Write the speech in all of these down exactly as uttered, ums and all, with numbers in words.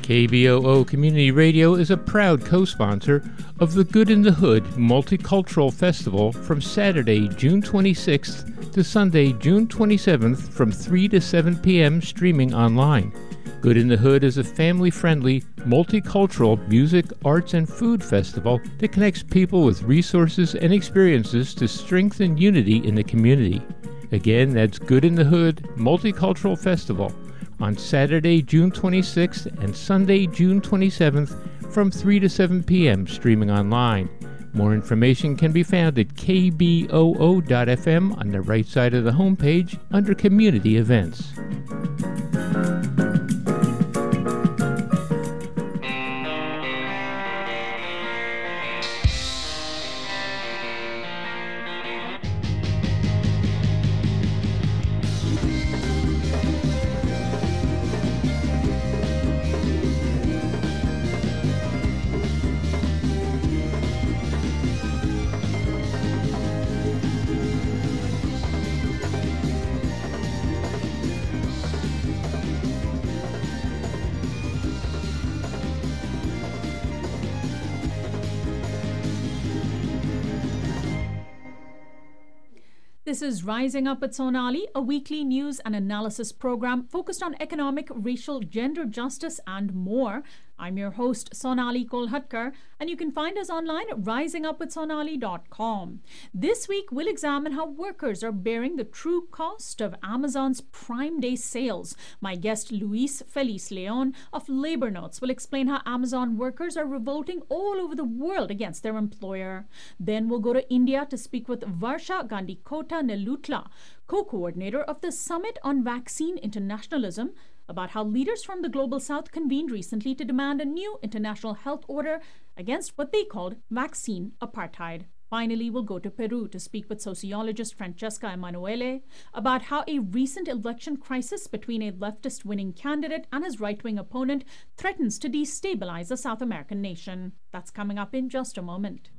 K B O O Community Radio is a proud co-sponsor of the Good in the Hood Multicultural Festival from Saturday, June twenty-sixth to Sunday, June twenty-seventh from three to seven p.m. streaming online. Good in the Hood is a family-friendly, multicultural music, arts, and food festival that connects people with resources and experiences to strengthen unity in the community. Again, that's Good in the Hood Multicultural Festival on Saturday, June twenty-sixth and Sunday, June twenty-seventh from three to seven p.m. streaming online. More information can be found at k b o o dot f m on the right side of the homepage under Community Events. This is Rising Up with Sonali, a weekly news and analysis program focused on economic, racial, gender justice, and more. I'm your host, Sonali Kolhatkar, and you can find us online at rising up with sonali dot com. This week, we'll examine how workers are bearing the true cost of Amazon's Prime Day sales. My guest, Luis Feliz Leon of Labor Notes, will explain how Amazon workers are revolting all over the world against their employer. Then we'll go to India to speak with Varsha Gandikota Nelutla, co-coordinator of the Summit on Vaccine Internationalism, about how leaders from the Global South convened recently to demand a new international health order against what they called vaccine apartheid. Finally, we'll go to Peru to speak with sociologist Francesca Emanuele about how a recent election crisis between a leftist winning candidate and his right-wing opponent threatens to destabilize the South American nation. That's coming up in just a moment.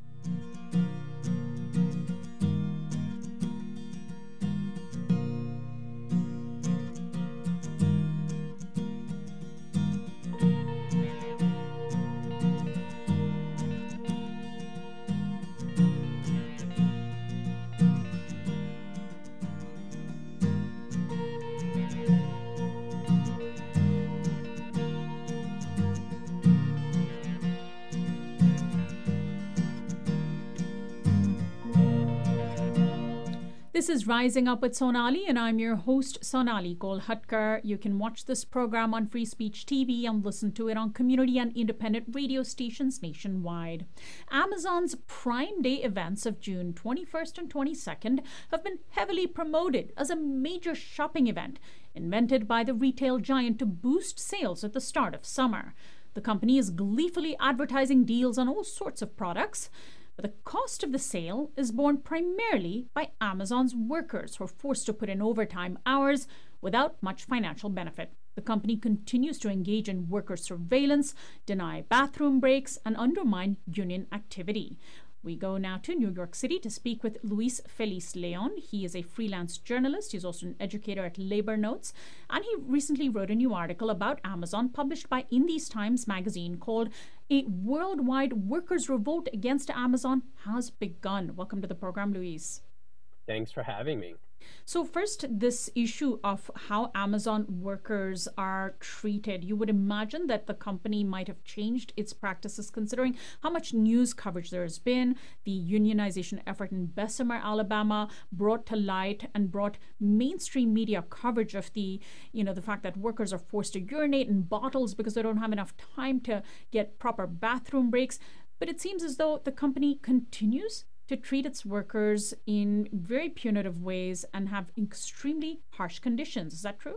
This is Rising Up with Sonali, and I'm your host, Sonali Kolhatkar. You can watch this program on Free Speech T V and listen to it on community and independent radio stations nationwide. Amazon's Prime Day events of June twenty-first and twenty-second have been heavily promoted as a major shopping event invented by the retail giant to boost sales at the start of summer. The company is gleefully advertising deals on all sorts of products. But the cost of the sale is borne primarily by Amazon's workers, who are forced to put in overtime hours without much financial benefit. The company continues to engage in worker surveillance, deny bathroom breaks, and undermine union activity. We go now to New York City to speak with Luis Feliz Leon. He is a freelance journalist. He's also an educator at Labor Notes. And he recently wrote a new article about Amazon published by In These Times magazine called A Worldwide Workers' Revolt Against Amazon Has Begun. Welcome to the program, Luis. Thanks for having me. So first, this issue of how Amazon workers are treated. You would imagine that the company might have changed its practices considering how much news coverage there has been. The unionization effort in Bessemer, Alabama brought to light and brought mainstream media coverage of the, you know, the fact that workers are forced to urinate in bottles because they don't have enough time to get proper bathroom breaks. But it seems as though the company continues to treat its workers in very punitive ways and have extremely harsh conditions. Is that true?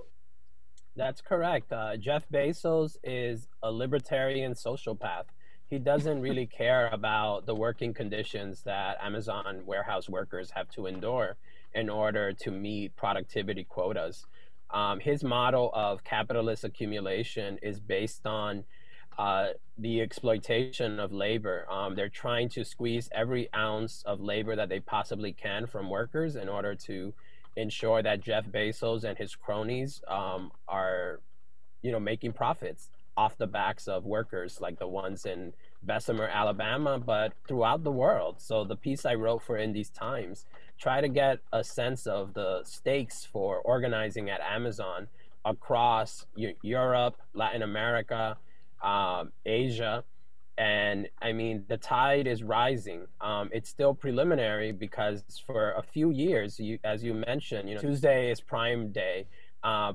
That's correct. Uh, Jeff Bezos is a libertarian sociopath. He doesn't really care about the working conditions that Amazon warehouse workers have to endure in order to meet productivity quotas. Um, his model of capitalist accumulation is based on uh, the exploitation of labor. Um, they're trying to squeeze every ounce of labor that they possibly can from workers in order to ensure that Jeff Bezos and his cronies um, are, you know, making profits. off the backs of workers like the ones in Bessemer, Alabama, but throughout the world. So the piece I wrote for In These Times, try to get a sense of the stakes for organizing at Amazon across Europe, Latin America, um, Asia. And I mean, the tide is rising. Um, it's still preliminary because for a few years, you, as you mentioned, you know, Tuesday is Prime Day, uh,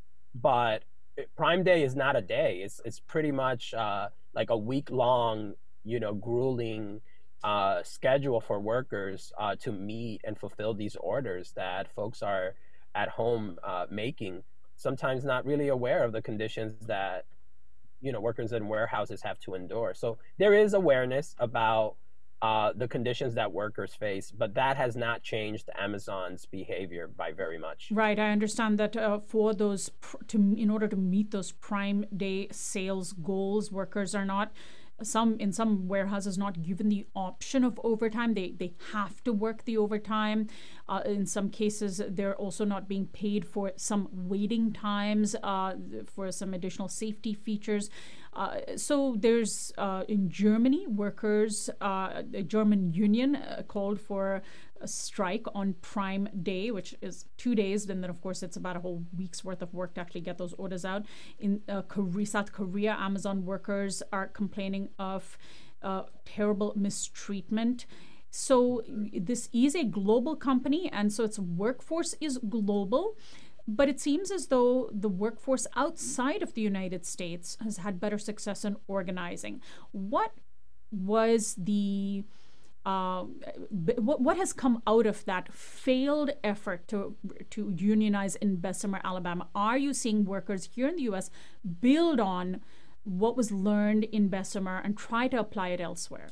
but Prime Day is not a day. It's it's pretty much uh, like a week long, you know, grueling uh, schedule for workers uh, to meet and fulfill these orders that folks are at home uh, making. Sometimes not really aware of the conditions that, you know, workers in warehouses have to endure. So there is awareness about uh, the conditions that workers face, but that has not changed Amazon's behavior by very much. Right. I understand that uh, for those, pr- to in order to meet those Prime Day sales goals, workers are not, some in some warehouses, not given the option of overtime. They they have to work the overtime. Uh, in some cases, they're also not being paid for some waiting times, uh, for some additional safety features. Uh, so there's, uh, in Germany, workers, uh, the German union uh, called for a strike on Prime Day, which is two days. Then, then, of course, it's about a whole week's worth of work to actually get those orders out. In uh, Korea, South Korea, Amazon workers are complaining of uh, terrible mistreatment. So this is a global company, and so its workforce is global. But it seems as though the workforce outside of the United States has had better success in organizing. What was the uh, what what has come out of that failed effort to to unionize in Bessemer, Alabama? Are you seeing workers here in the U S build on what was learned in Bessemer and try to apply it elsewhere?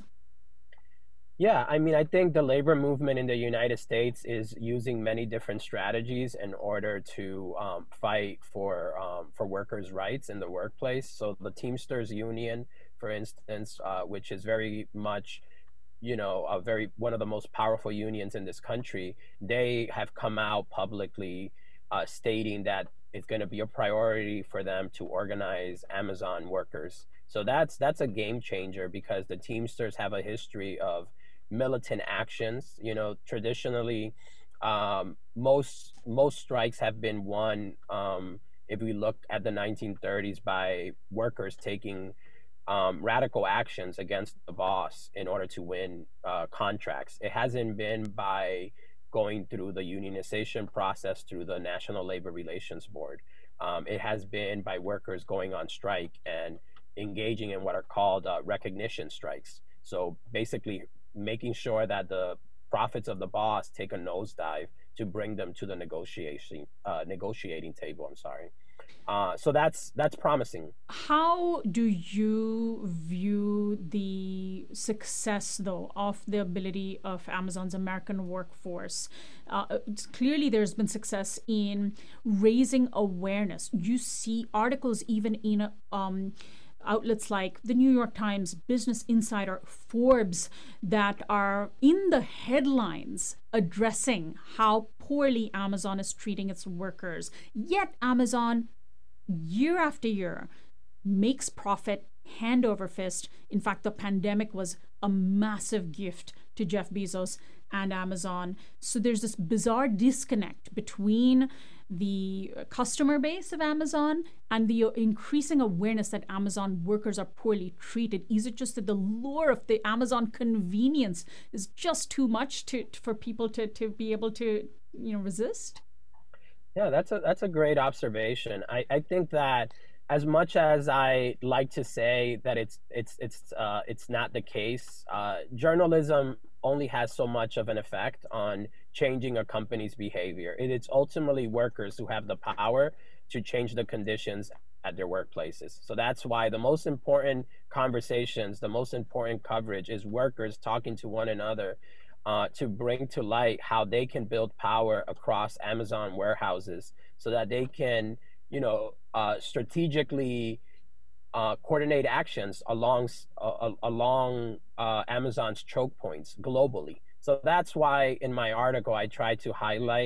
Yeah, I mean, I think the labor movement in the United States is using many different strategies in order to um, fight for um, for workers' rights in the workplace. So the Teamsters Union, for instance, uh, which is very much, you know, a very one of the most powerful unions in this country, they have come out publicly uh, stating that it's going to be a priority for them to organize Amazon workers. So that's that's a game changer because the Teamsters have a history of militant actions. You know, traditionally, um, most most strikes have been won. Um, if we look at the nineteen thirties, by workers taking um, radical actions against the boss in order to win uh, contracts. It hasn't been by going through the unionization process through the National Labor Relations Board. Um, it has been by workers going on strike and engaging in what are called uh, recognition strikes. So basically making sure that the profits of the boss take a nosedive to bring them to the negotiation uh, negotiating table. I'm sorry. Uh, so that's that's promising. How do you view the success, though, of the ability of Amazon's American workforce? Uh, it's clearly, there's been success in raising awareness. You see articles even in um, outlets like the New York Times, Business Insider, Forbes that are in the headlines addressing how poorly Amazon is treating its workers. Yet Amazon, year after year, makes profit hand over fist. In fact, the pandemic was a massive gift to Jeff Bezos and Amazon. So there's this bizarre disconnect between the customer base of Amazon and the increasing awareness that Amazon workers are poorly treated. Is it just that the lure of the Amazon convenience is just too much to for people to, to be able to, you know, resist? Yeah, that's a that's a great observation. I, I think that as much as I like to say that it's it's it's uh, it's not the case, uh, journalism only has so much of an effect on changing a company's behavior. It is ultimately workers who have the power to change the conditions at their workplaces. So that's why the most important conversations, the most important coverage is workers talking to one another uh, to bring to light how they can build power across Amazon warehouses so that they can, you know, uh, strategically Uh, coordinate actions along uh, along uh, Amazon's choke points globally. So that's why in my article I try to highlight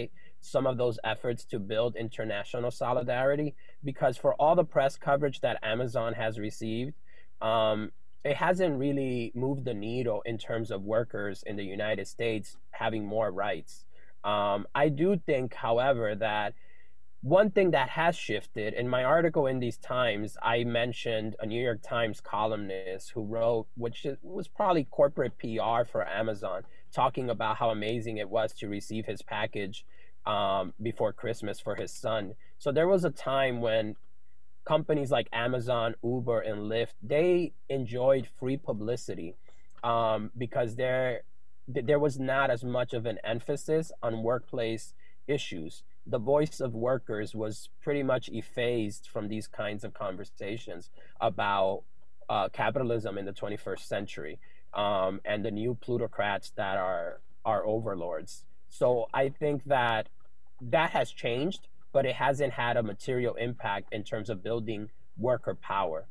some of those efforts to build international solidarity, because for all the press coverage that Amazon has received, um, it hasn't really moved the needle in terms of workers in the United States having more rights. Um, I do think, however, that one thing that has shifted, in my article in these Times, I mentioned a New York Times columnist who wrote, which was probably corporate P R for Amazon, talking about how amazing it was to receive his package um, before Christmas for his son. So there was a time when companies like Amazon, Uber, and Lyft, they enjoyed free publicity um, because there, there was not as much of an emphasis on workplace issues. The voice of workers was pretty much effaced from these kinds of conversations about uh, capitalism in the twenty-first century um, and the new plutocrats that are our overlords. So I think that that has changed, but it hasn't had a material impact in terms of building worker power.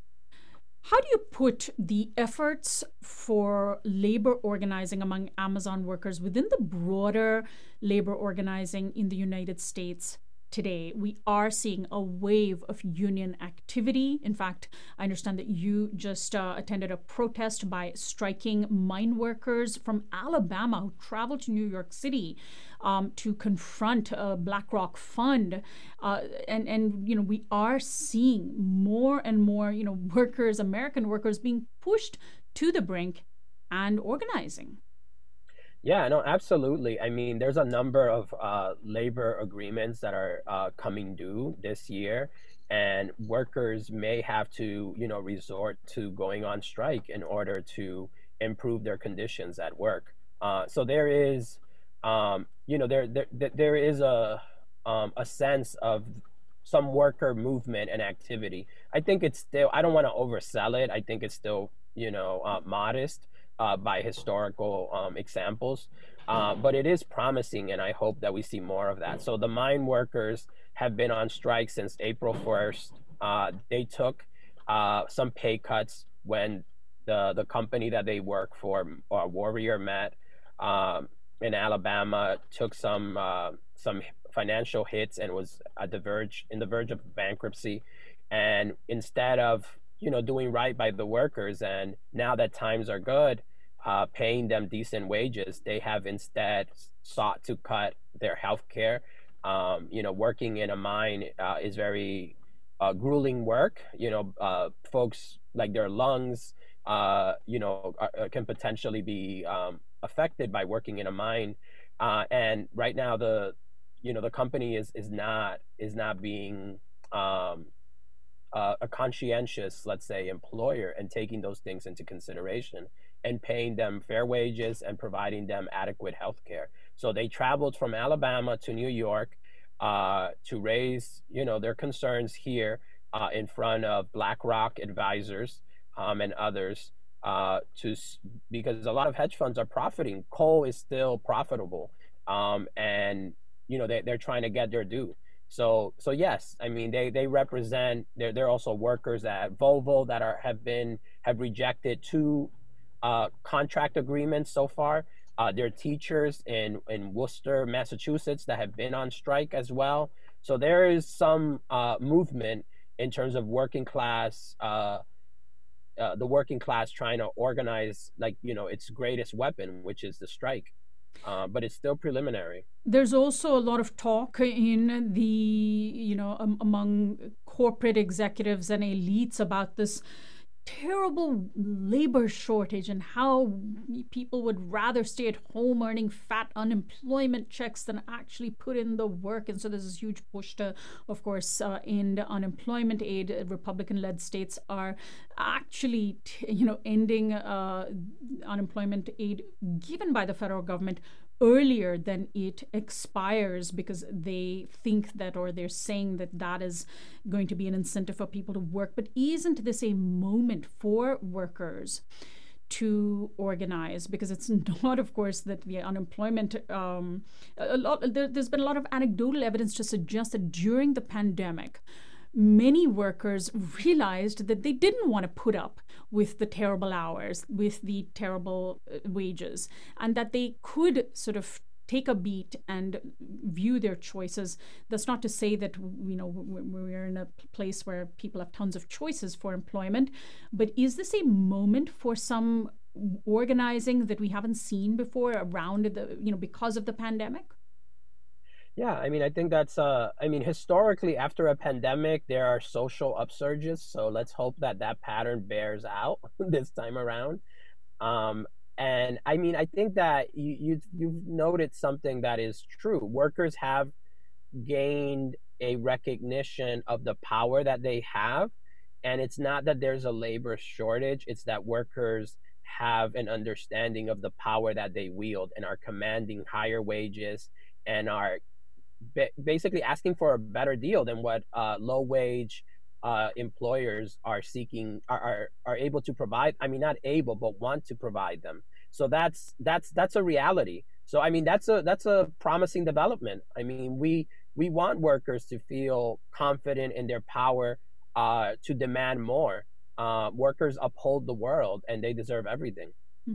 How do you put the efforts for labor organizing among Amazon workers within the broader labor organizing in the United States today? We are seeing a wave of union activity. In fact, I understand that you just uh, attended a protest by striking mine workers from Alabama who traveled to New York City um, to confront a BlackRock fund. Uh, and, and, you know, we are seeing more and more, you know, workers, American workers being pushed to the brink and organizing. Yeah, no, absolutely. I mean, there's a number of uh, labor agreements that are uh, coming due this year, and workers may have to, you know, resort to going on strike in order to improve their conditions at work. Uh, so there is, um, you know, there there there is a um, a sense of some worker movement and activity. I think it's still, I don't want to oversell it. I think it's still, you know, uh, modest. Uh, by historical um, examples, uh, but it is promising, and I hope that we see more of that. So the mine workers have been on strike since April first. Uh, they took uh, some pay cuts when the the company that they work for, uh, Warrior Met um, in Alabama, took some uh, some financial hits and was at the verge in the verge of bankruptcy. And instead of, you know, doing right by the workers, and now that times are good, Uh, paying them decent wages, they have instead sought to cut their health care. Um, you know, working in a mine uh, is very uh, grueling work. You know, uh, folks, like their lungs, uh, you know, uh, can potentially be um, affected by working in a mine. Uh, and right now, the, you know, the company is is not is not being um, uh, a conscientious, let's say, employer, and taking those things into consideration and paying them fair wages and providing them adequate health care. So they traveled from Alabama to New York uh, to raise, you know, their concerns here uh, in front of BlackRock advisors um, and others uh, to because a lot of hedge funds are profiting. Coal is still profitable, um, and you know they they're trying to get their due. So so yes, I mean they they represent. They're they're also workers at Volvo that are have been have rejected two Uh, contract agreements so far. Uh, there are teachers in, in Worcester, Massachusetts that have been on strike as well. So there is some uh, movement in terms of working class, uh, uh, the working class trying to organize, like, you know, its greatest weapon, which is the strike. Uh, but it's still preliminary. There's also a lot of talk in the, you know, um, among corporate executives and elites about this terrible labor shortage and how people would rather stay at home earning fat unemployment checks than actually put in the work. And so there's this huge push to, of course, uh, end unemployment aid. Republican-led states are actually, you know, ending uh, unemployment aid given by the federal government earlier than it expires, because they think that, or they're saying that that is going to be an incentive for people to work. But isn't this a moment for workers to organize? Because it's not, of course, that the unemployment, um, a lot, there, there's been a lot of anecdotal evidence to suggest that during the pandemic, many workers realized that they didn't want to put up with the terrible hours, with the terrible uh, wages, and that they could sort of take a beat and view their choices. That's not to say that, you know, we're in a place where people have tons of choices for employment, but is this a moment for some organizing that we haven't seen before around the, you know, because of the pandemic? Yeah, I mean, I think that's, uh, I mean, historically, after a pandemic, there are social upsurges. So let's hope that that pattern bears out this time around. Um, and I mean, I think that you, you've, you've noted something that is true. Workers have gained a recognition of the power that they have. And it's not that there's a labor shortage, it's that workers have an understanding of the power that they wield and are commanding higher wages and are basically asking for a better deal than what uh, low wage uh, employers are seeking are, are are able to provide. I mean, not able, but want to provide them. So that's that's that's a reality. So I mean, that's a that's a promising development. I mean, we we want workers to feel confident in their power uh, to demand more. Uh, workers uphold the world, and they deserve everything.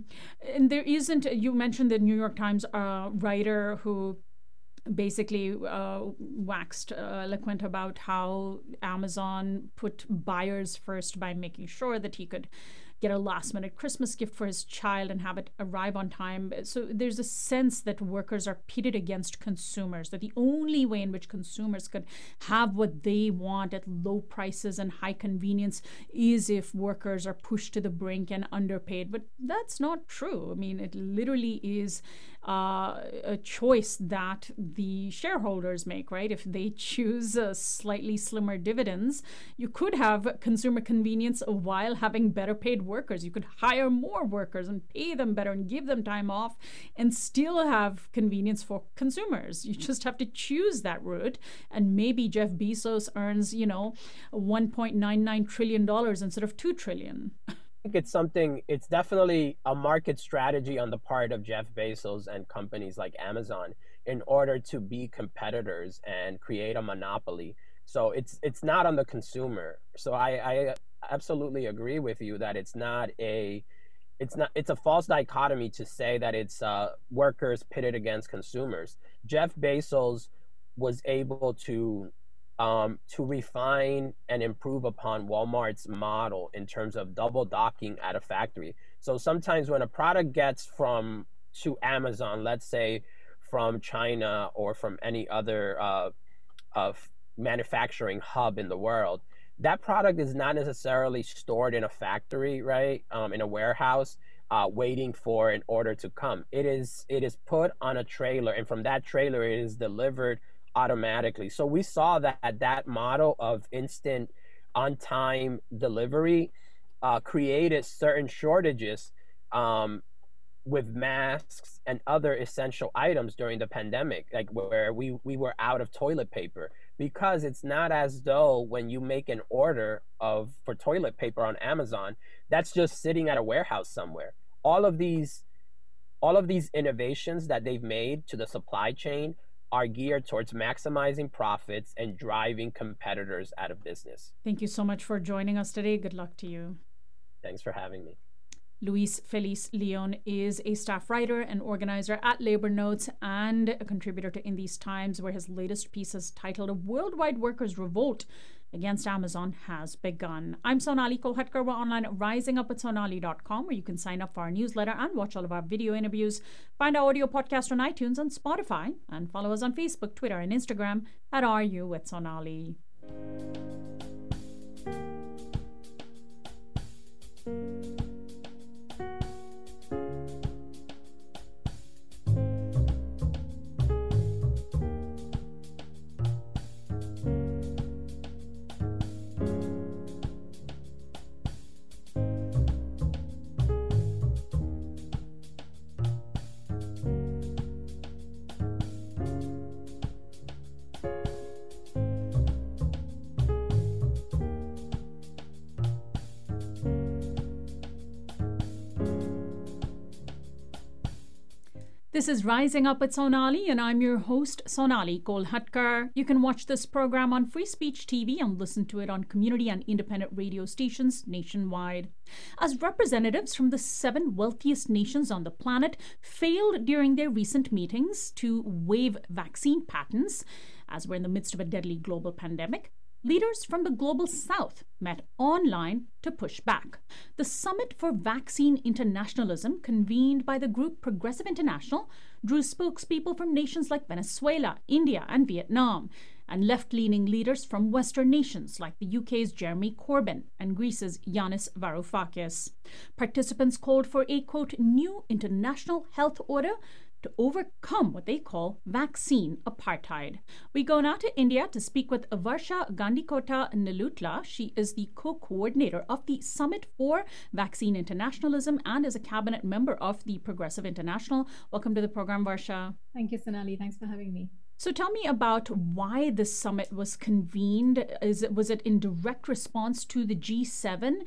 And there isn't. You mentioned the New York Times uh, writer who basically uh, waxed uh, eloquent about how Amazon put buyers first by making sure that he could get a last minute Christmas gift for his child and have it arrive on time. So there's a sense that workers are pitted against consumers, that the only way in which consumers could have what they want at low prices and high convenience is if workers are pushed to the brink and underpaid. But that's not true. I mean, it literally is uh, a choice that the shareholders make, right? If they choose uh, slightly slimmer dividends, you could have consumer convenience while having better paid workers. You could hire more workers and pay them better and give them time off and still have convenience for consumers. You just have to choose that route. And maybe Jeff Bezos earns, you know, one point nine nine trillion dollars instead of two trillion dollars. I think it's something, it's definitely a market strategy on the part of Jeff Bezos and companies like Amazon in order to be competitors and create a monopoly. So it's it's not on the consumer. So I, I absolutely agree with you that it's not a it's not it's a false dichotomy to say that it's uh, workers pitted against consumers. Jeff Bezos was able to um, to refine and improve upon Walmart's model in terms of double docking at a factory. So sometimes when a product gets from to Amazon, let's say from China or from any other uh, of manufacturing hub in the world, that product is not necessarily stored in a factory, right? Um, in a warehouse, uh, waiting for an order to come. It is it is put on a trailer, and from that trailer, it is delivered automatically. So we saw that that model of instant, on-time delivery uh, created certain shortages um, with masks and other essential items during the pandemic, like where we we were out of toilet paper. Because it's not as though when you make an order of for toilet paper on Amazon, that's just sitting at a warehouse somewhere. All of these, all of these innovations that they've made to the supply chain are geared towards maximizing profits and driving competitors out of business. Thank you so much for joining us today. Good luck to you. Thanks for having me. Luis Feliz Leon is a staff writer and organizer at Labor Notes and a contributor to In These Times, where his latest piece is titled "A Worldwide Workers' Revolt Against Amazon Has Begun." I'm Sonali Kolhatkar. We're online at rising up at sonali dot com, where you can sign up for our newsletter and watch all of our video interviews. Find our audio podcast on iTunes and Spotify, and follow us on Facebook, Twitter, and Instagram at R U with Sonali. This is Rising Up with Sonali, and I'm your host, Sonali Kolhatkar. You can watch this program on Free Speech T V and listen to it on community and independent radio stations nationwide. As representatives from the seven wealthiest nations on the planet failed during their recent meetings to waive vaccine patents, as we're in the midst of a deadly global pandemic, leaders from the Global South met online to push back. The Summit for Vaccine Internationalism, convened by the group Progressive International, drew spokespeople from nations like Venezuela, India, and Vietnam, and left-leaning leaders from Western nations like the U K's Jeremy Corbyn and Greece's Yanis Varoufakis. Participants called for a, quote, new international health order to overcome what they call vaccine apartheid. We go now to India to speak with Varsha Gandikota Nilutla. She is the co-coordinator of the Summit for Vaccine Internationalism and is a cabinet member of the Progressive International. Welcome to the program, Varsha. Thank you, Sonali. Thanks for having me. So tell me about why this summit was convened. Is it, was it in direct response to the G seven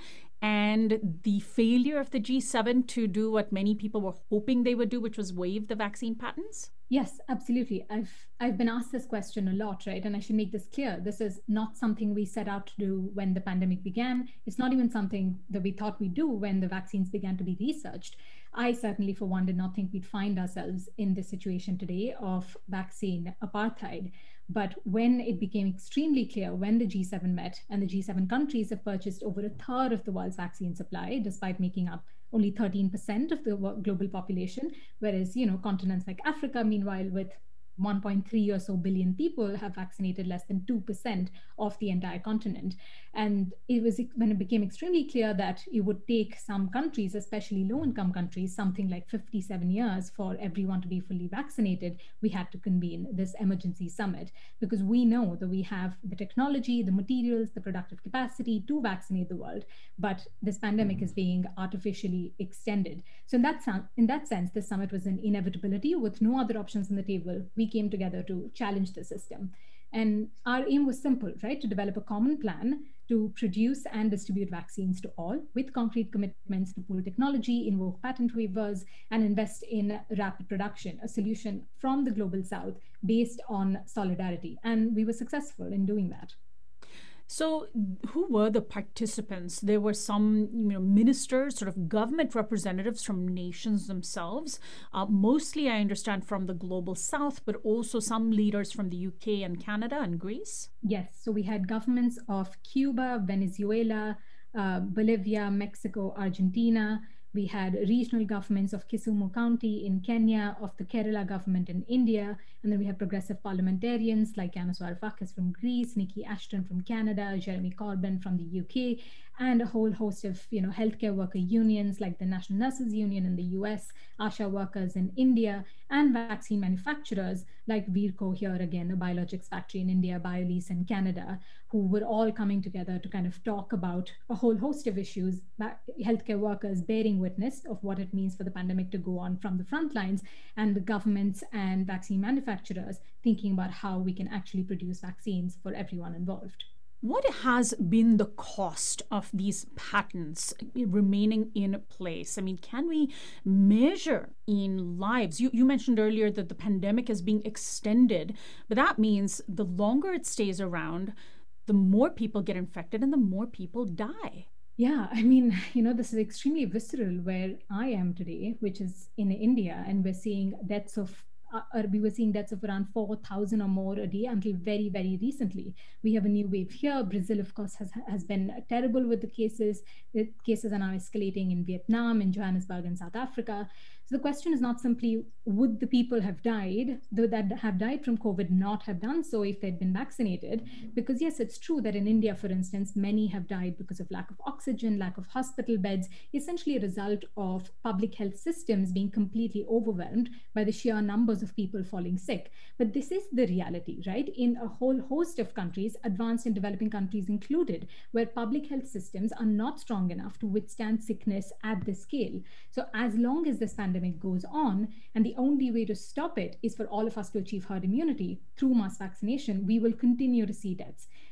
and the failure of the G seven to do what many people were hoping they would do, which was waive the vaccine patents? Yes, absolutely. I've I've been asked this question a lot, right? And I should make this clear. This is not something we set out to do when the pandemic began. It's not even something that we thought we'd do when the vaccines began to be researched. I certainly, for one, did not think we'd find ourselves in this situation today of vaccine apartheid. But when it became extremely clear, when the G seven met, and the G seven countries have purchased over a third of the world's vaccine supply, despite making up only thirteen percent of the global population, whereas, you know, continents like Africa, meanwhile, with one point three or so billion people, have vaccinated less than two percent of the entire continent. And it was when it became extremely clear that it would take some countries, especially low-income countries, something like fifty-seven years for everyone to be fully vaccinated, we had to convene this emergency summit, because we know that we have the technology, the materials, the productive capacity to vaccinate the world, but this pandemic is being artificially extended. So in that, in that sense, this summit was an inevitability with no other options on the table. We came together to challenge the system. And our aim was simple, right? To develop a common plan to produce and distribute vaccines to all with concrete commitments to pool technology, invoke patent waivers, and invest in rapid production, a solution from the Global South based on solidarity. And we were successful in doing that. So who were the participants? There were some, you know, ministers, sort of government representatives from nations themselves, uh, mostly, I understand, from the Global South, but also some leaders from the U K and Canada and Greece? Yes. So we had governments of Cuba, Venezuela, uh, Bolivia, Mexico, Argentina. We had regional governments of Kisumu County in Kenya, of the Kerala government in India, and then we have progressive parliamentarians like Yanis Varoufakis from Greece, Nikki Ashton from Canada, Jeremy Corbyn from the U K, and a whole host of, you know, healthcare worker unions like the National Nurses Union in the U S, ASHA workers in India, and vaccine manufacturers like Virco here again, a biologics factory in India, BioLease in Canada, who were all coming together to kind of talk about a whole host of issues, healthcare workers bearing witness of what it means for the pandemic to go on from the front lines, and the governments and vaccine manufacturers thinking about how we can actually produce vaccines for everyone involved. What has been the cost of these patents remaining in place? I mean, can we measure in lives? You, you mentioned earlier that the pandemic is being extended, but that means the longer it stays around, the more people get infected and the more people die. Yeah, I mean, you know, this is extremely visceral where I am today, which is in India, and we're seeing deaths of Uh, we were seeing deaths of around four thousand or more a day until very, very recently. We have a new wave here. Brazil, of course, has, has been terrible with the cases. The cases are now escalating in Vietnam, in Johannesburg, and South Africa. So the question is not simply, would the people have died, though that have died from COVID not have done so if they'd been vaccinated? Because yes, it's true that in India, for instance, many have died because of lack of oxygen, lack of hospital beds, essentially a result of public health systems being completely overwhelmed by the sheer numbers of people falling sick. But this is the reality, right? In a whole host of countries, advanced and developing countries included, where public health systems are not strong enough to withstand sickness at this scale. So as long as this pandemic goes on, and the only way to stop it is for all of us to achieve herd immunity through mass vaccination, we will continue to see deaths.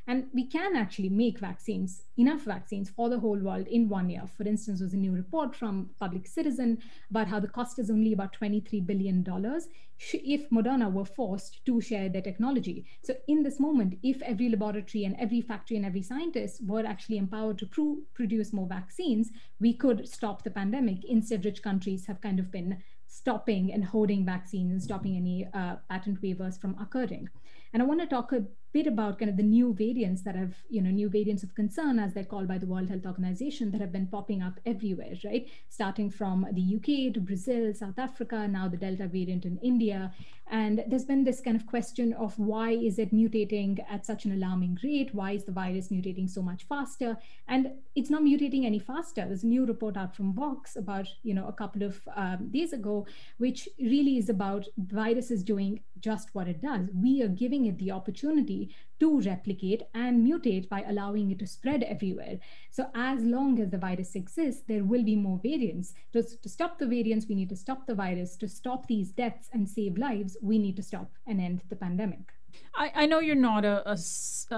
And we can actually make vaccines, enough vaccines for the whole world in one year. For instance, there's a new report from Public Citizen about how the cost is only about twenty-three billion dollars if Moderna were forced to share their technology. So in this moment, if every laboratory and every factory and every scientist were actually empowered to pro- produce more vaccines, we could stop the pandemic. Instead, rich countries have kind of been stopping and hoarding vaccines and stopping any uh, patent waivers from occurring. And I want to talk a bit about kind of the new variants that have, you know, new variants of concern, as they're called by the World Health Organization, that have been popping up everywhere, right? Starting from the U K to Brazil, South Africa, now the Delta variant in India. And there's been this kind of question of why is it mutating at such an alarming rate? Why is the virus mutating so much faster? And it's not mutating any faster. There's a new report out from Vox about, you know, a couple of um, days ago, which really is about the virus is doing just what it does. We are giving it the opportunity to replicate and mutate by allowing it to spread everywhere. So as long as the virus exists, there will be more variants. To, to stop the variants, we need to stop the virus. To stop these deaths and save lives, we need to stop and end the pandemic. I, I know you're not a, a,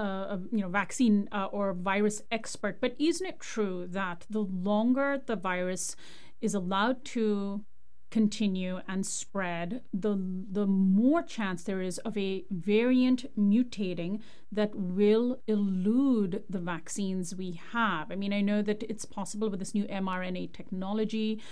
a you know vaccine uh, or virus expert, but isn't it true that the longer the virus is allowed to continue and spread, the the more chance there is of a variant mutating that will elude the vaccines we have? I mean, I know that it's possible with this new mRNA technology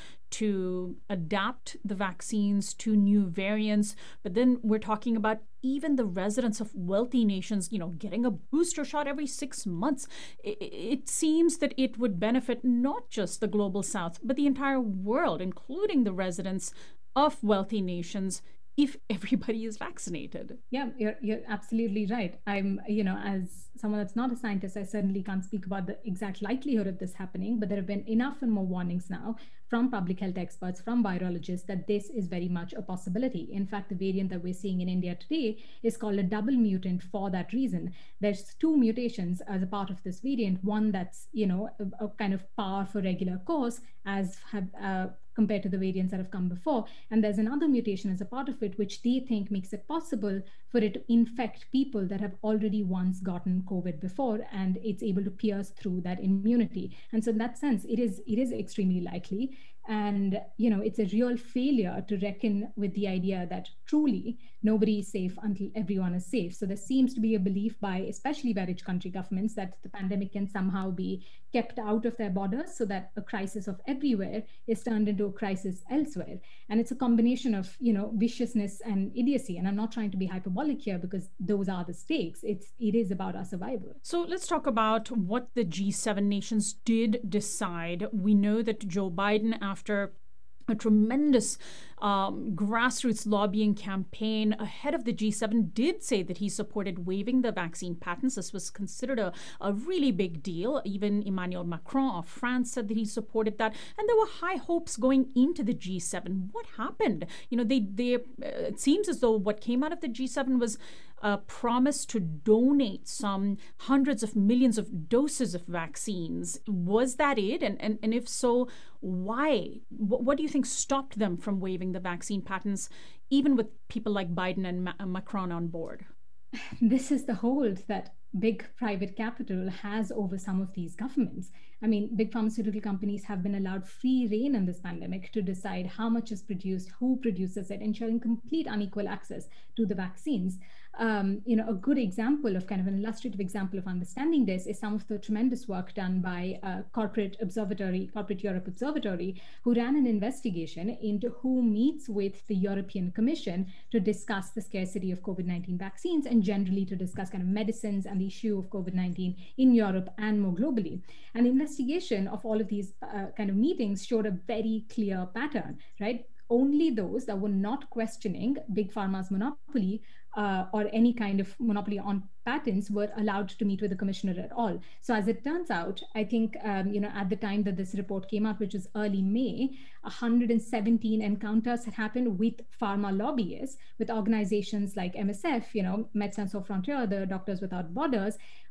to adapt the vaccines to new variants, but then we're talking about even the residents of wealthy nations, you know, getting a booster shot every six months. It, it seems that it would benefit not just the global south, but the entire world, including the residents of wealthy nations, if everybody is vaccinated. Yeah, you're, you're absolutely right. I'm, you know, as someone that's not a scientist, I certainly can't speak about the exact likelihood of this happening, but there have been enough and more warnings now from public health experts, from virologists, that this is very much a possibility. In fact, the variant that we're seeing in India today is called a double mutant for that reason. There's two mutations as a part of this variant, one that's, you know, a, a kind of par for regular course, as have uh, compared to the variants that have come before. And there's another mutation as a part of it, which they think makes it possible for it to infect people that have already once gotten COVID before, and it's able to pierce through that immunity. And so in that sense, it is it is extremely likely. And, you know, it's a real failure to reckon with the idea that truly nobody is safe until everyone is safe. So there seems to be a belief by, especially by rich country governments, that the pandemic can somehow be kept out of their borders so that a crisis of everywhere is turned into a crisis elsewhere. And it's a combination of, you know, viciousness and idiocy. And I'm not trying to be hyperbolic here, because those are the stakes. It's, it is about our survival. So let's talk about what the G seven nations did decide. We know that Joe Biden, after a tremendous um, grassroots lobbying campaign ahead of the G seven, did say that he supported waiving the vaccine patents. This was considered a, a really big deal. Even Emmanuel Macron of France said that he supported that. And there were high hopes going into the G seven. What happened? You know, they, they uh, it seems as though what came out of the G seven was a promise to donate some hundreds of millions of doses of vaccines. Was that it? And, and, and if so, why? What, what do you think stopped them from waiving the vaccine patents, even with people like Biden and Ma- Macron on board? This is the hold that big private capital has over some of these governments. I mean, big pharmaceutical companies have been allowed free rein in this pandemic to decide how much is produced, who produces it, ensuring complete unequal access to the vaccines. Um, you know, a good example of kind of an illustrative example of understanding this is some of the tremendous work done by uh, Corporate Observatory, Corporate Europe Observatory, who ran an investigation into who meets with the European Commission to discuss the scarcity of COVID nineteen vaccines, and generally to discuss kind of medicines and the issue of COVID nineteen in Europe and more globally. An investigation of all of these uh, kind of meetings showed a very clear pattern, right? Only those that were not questioning Big Pharma's monopoly uh, or any kind of monopoly on patents were allowed to meet with the commissioner at all. So as it turns out, I think, um, you know, at the time that this report came out, which was early May, one hundred seventeen encounters had happened with pharma lobbyists, with organizations like M S F, you know, Médecins Sans Frontières, the Doctors Without Borders,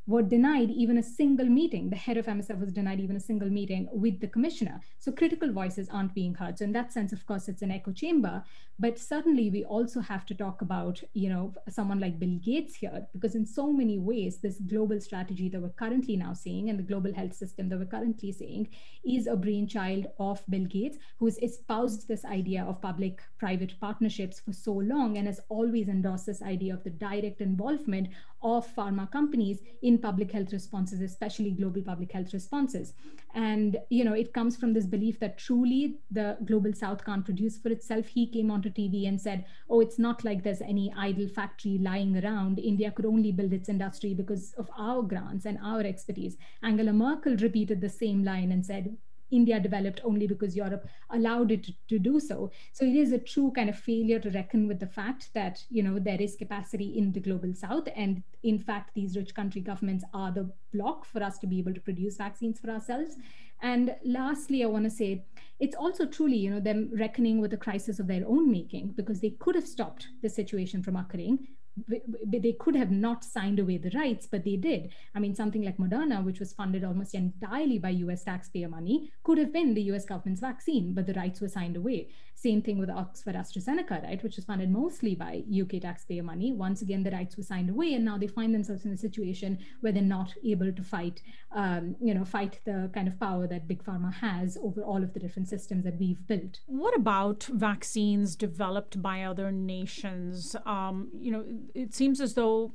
were denied even a single meeting. The head of M S F was denied even a single meeting with the commissioner. So critical voices aren't being heard. So in that sense, of course, it's an echo chamber. But certainly we also have to talk about, you know, someone like Bill Gates here, because in so many ways, this global strategy that we're currently now seeing and the global health system that we're currently seeing is a brainchild of Bill Gates, who's espoused this idea of public-private partnerships for so long and has always endorsed this idea of the direct involvement of pharma companies in public health responses, especially global public health responses. And, you know, it comes from this belief that truly the global south can't produce for itself. He came onto T V and said, oh, it's not like there's any idle factory lying around. India could only build its industry because of our grants and our expertise. Angela Merkel repeated the same line and said, India developed only because Europe allowed it to, to do so. So it is a true kind of failure to reckon with the fact that, you know, there is capacity in the global south. And in fact, these rich country governments are the block for us to be able to produce vaccines for ourselves. And lastly, I want to say it's also truly, you know, them reckoning with a crisis of their own making, because they could have stopped the situation from occurring. They could have not signed away the rights, but they did. I mean, something like Moderna, which was funded almost entirely by U S taxpayer money, could have been the U S government's vaccine, but the rights were signed away. Same thing with Oxford AstraZeneca, right, which was funded mostly by U K taxpayer money. Once again, the rights were signed away, and now they find themselves in a situation where they're not able to fight, um, you know, fight the kind of power that Big Pharma has over all of the different systems that we've built. What about vaccines developed by other nations? Um, you know, it seems as though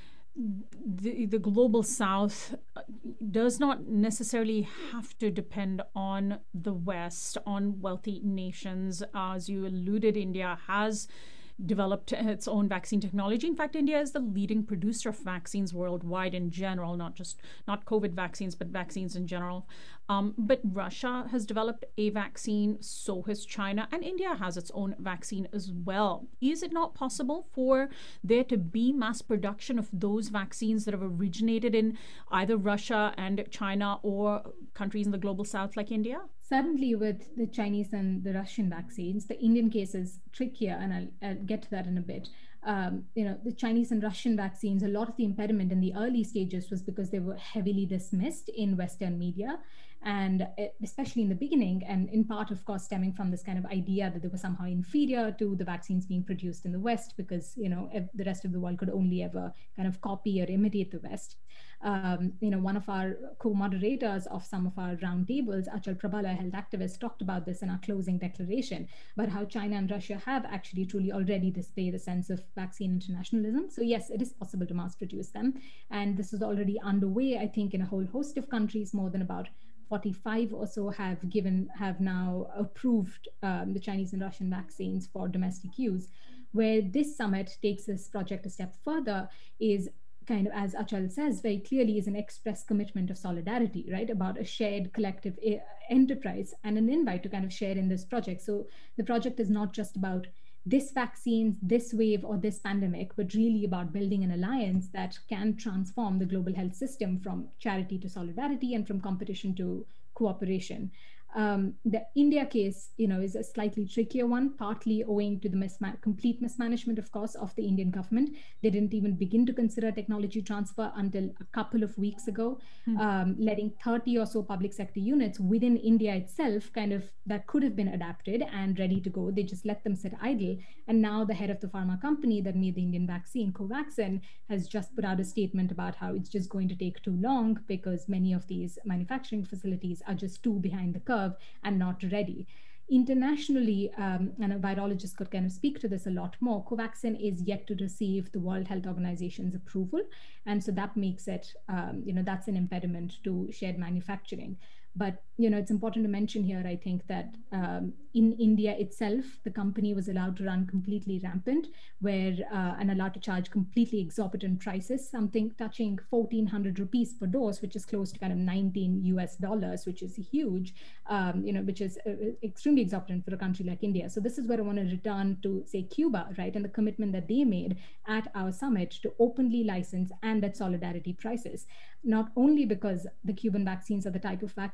the, the global south does not necessarily have to depend on the West, on wealthy nations. As you alluded, India has developed its own vaccine technology. In fact, India is the leading producer of vaccines worldwide in general, not just not COVID vaccines, but vaccines in general. Um, but Russia has developed a vaccine, so has China, and India has its own vaccine as well. Is it not possible for there to be mass production of those vaccines that have originated in either Russia and China or countries in the global south like India? Certainly with the Chinese and the Russian vaccines, the Indian case is trickier, and I'll, I'll get to that in a bit. Um, you know, the Chinese and Russian vaccines, a lot of the impediment in the early stages was because they were heavily dismissed in Western media, and especially in the beginning, and in part, of course, stemming from this kind of idea that they were somehow inferior to the vaccines being produced in the West, because, you know, the rest of the world could only ever kind of copy or imitate the West. Um, you know, one of our co-moderators of some of our roundtables, Achal Prabhala, a health activist, talked about this in our closing declaration, about how China and Russia have actually truly already displayed a sense of vaccine internationalism. So yes, it is possible to mass produce them. And this is already underway, I think, in a whole host of countries. More than about forty-five or so have given, have now approved um, the Chinese and Russian vaccines for domestic use. Where this summit takes this project a step further is kind of, as Achal says very clearly, is an express commitment of solidarity, right? About a shared collective enterprise and an invite to kind of share in this project. So the project is not just about this vaccine, this wave, or this pandemic, but really about building an alliance that can transform the global health system from charity to solidarity and from competition to cooperation. Um, the India case, you know, is a slightly trickier one, partly owing to the misma- complete mismanagement, of course, of the Indian government. They didn't even begin to consider technology transfer until a couple of weeks ago, hmm. um, letting thirty or so public sector units within India itself kind of that could have been adapted and ready to go. They just let them sit idle. And now the head of the pharma company that made the Indian vaccine, Covaxin, has just put out a statement about how it's just going to take too long because many of these manufacturing facilities are just too behind the curve and not ready. Internationally, um, and a virologist could kind of speak to this a lot more, Covaxin is yet to receive the World Health Organization's approval. And so that makes it, um, you know, that's an impediment to shared manufacturing. But, you know, it's important to mention here, I think, that um, in India itself, the company was allowed to run completely rampant, where uh, and allowed to charge completely exorbitant prices, something touching fourteen hundred rupees per dose, which is close to kind of nineteen U S dollars, which is huge, um, you know, which is uh, extremely exorbitant for a country like India. So this is where I want to return to, say, Cuba, right, and the commitment that they made at our summit to openly license and at solidarity prices, not only because the Cuban vaccines are the type of vaccine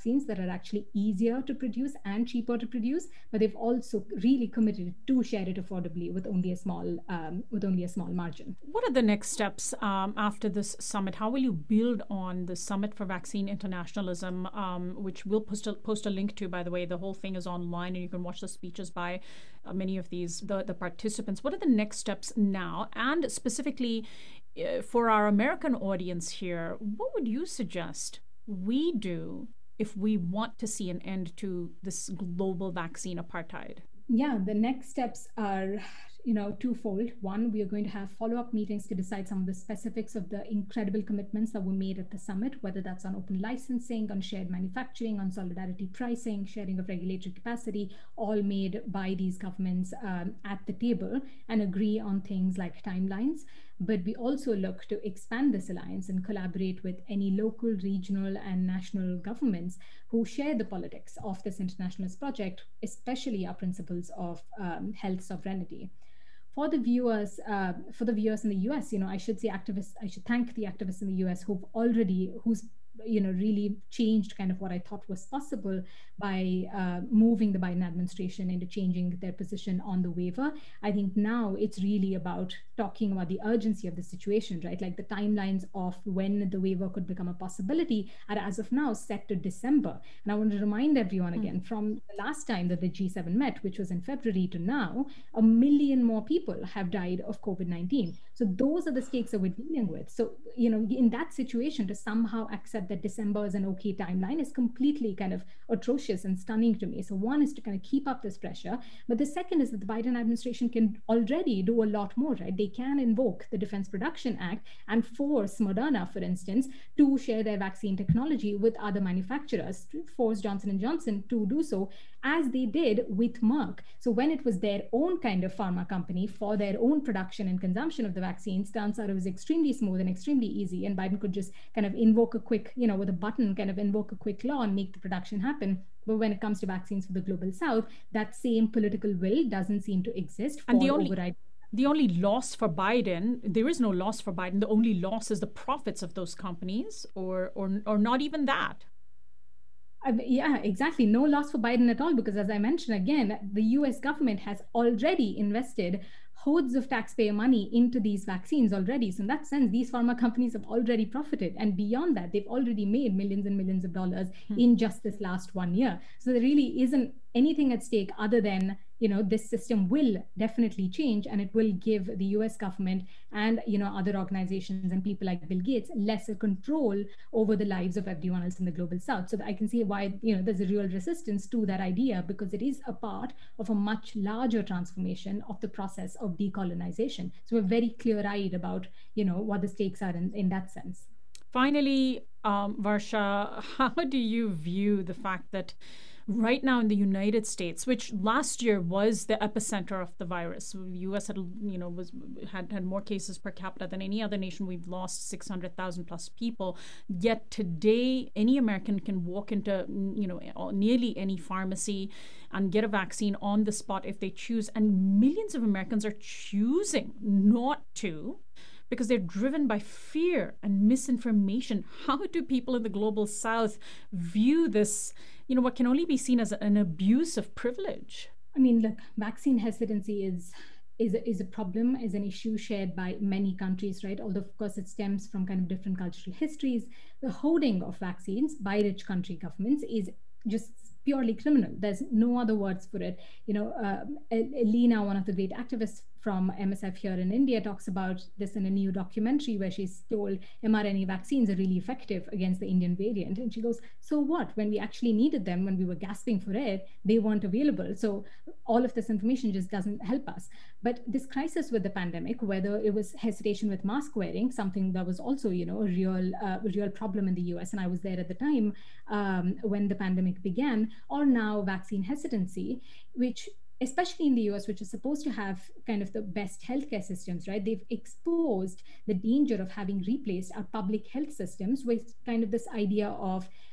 vaccines that are actually easier to produce and cheaper to produce, but they've also really committed to share it affordably with only a small um, with only a small margin. What are the next steps um, after this summit? How will you build on the Summit for Vaccine Internationalism, um, which we'll post a, post a link to, by the way? The whole thing is online and you can watch the speeches by uh, many of these, the, the participants. What are the next steps now? And specifically uh, for our American audience here, what would you suggest we do if we want to see an end to this global vaccine apartheid? Yeah, the next steps are, you know, twofold. One, we are going to have follow-up meetings to decide some of the specifics of the incredible commitments that were made at the summit, whether that's on open licensing, on shared manufacturing, on solidarity pricing, sharing of regulatory capacity, all made by these governments um, at the table, and agree on things like timelines. But we also look to expand this alliance and collaborate with any local, regional, and national governments who share the politics of this internationalist project, especially our principles of um, health sovereignty. For the viewers, uh, for the viewers in the U S, you know, I should say activists, I should thank the activists in the U S who've already, who's you know, really changed kind of what I thought was possible by uh, moving the Biden administration into changing their position on the waiver. I think now it's really about talking about the urgency of the situation, right? Like the timelines of when the waiver could become a possibility are as of now set to December. And I want to remind everyone again, mm-hmm. from the last time that the G seven met, which was in February, to now, a million more people have died of COVID nineteen. So those are the stakes that we're dealing with. So, you know, in that situation, to somehow accept that December is an okay timeline is completely kind of atrocious and stunning to me. So one is to kind of keep up this pressure. But the second is that the Biden administration can already do a lot more, right? They can invoke the Defense Production Act and force Moderna, for instance, to share their vaccine technology with other manufacturers, to force Johnson and Johnson to do so, as they did with Merck. So when it was their own kind of pharma company for their own production and consumption of the vaccines, turns out it was extremely smooth and extremely easy. And Biden could just kind of invoke a quick, you know, with a button, kind of invoke a quick law and make the production happen. But when it comes to vaccines for the global south, that same political will doesn't seem to exist for and the only, override. The only loss for Biden, there is no loss for Biden. The only loss is the profits of those companies, or or or not even that. Uh, yeah, exactly. No loss for Biden at all, because as I mentioned again, the U S government has already invested hordes of taxpayer money into these vaccines already. So in that sense, these pharma companies have already profited. And beyond that, they've already made millions and millions of dollars hmm. in just this last one year. So there really isn't anything at stake other than, you know, this system will definitely change, and it will give the U S government and, you know, other organizations and people like Bill Gates lesser control over the lives of everyone else in the global south. So I can see why, you know, there's a real resistance to that idea, because it is a part of a much larger transformation of the process of decolonization. So we're very clear-eyed about, you know, what the stakes are in, in that sense. Finally, um, Varsha, how do you view the fact that right now in the United States, which last year was the epicenter of the virus, the U S had, you know, was had, had more cases per capita than any other nation. We've lost six hundred thousand plus people. Yet today, any American can walk into, you know, nearly any pharmacy and get a vaccine on the spot if they choose. And millions of Americans are choosing not to, because they're driven by fear and misinformation. How do people in the global south view this, you know, what can only be seen as an abuse of privilege? I mean, look, vaccine hesitancy is is a, is a problem, is an issue shared by many countries, right? Although, of course, it stems from kind of different cultural histories. The hoarding of vaccines by rich country governments is just purely criminal. There's no other words for it. You know, uh, Elena, one of the great activists from M S F here in India, talks about this in a new documentary where she's told M R N A vaccines are really effective against the Indian variant. And she goes, so what? When we actually needed them, when we were gasping for air, they weren't available. So all of this information just doesn't help us. But this crisis with the pandemic, whether it was hesitation with mask wearing, something that was also, you know, a real, uh, a real problem in the U S, and I was there at the time um, when the pandemic began, or now vaccine hesitancy, which especially in the U S, which is supposed to have kind of the best healthcare systems, right? They've exposed the danger of having replaced our public health systems with kind of this idea of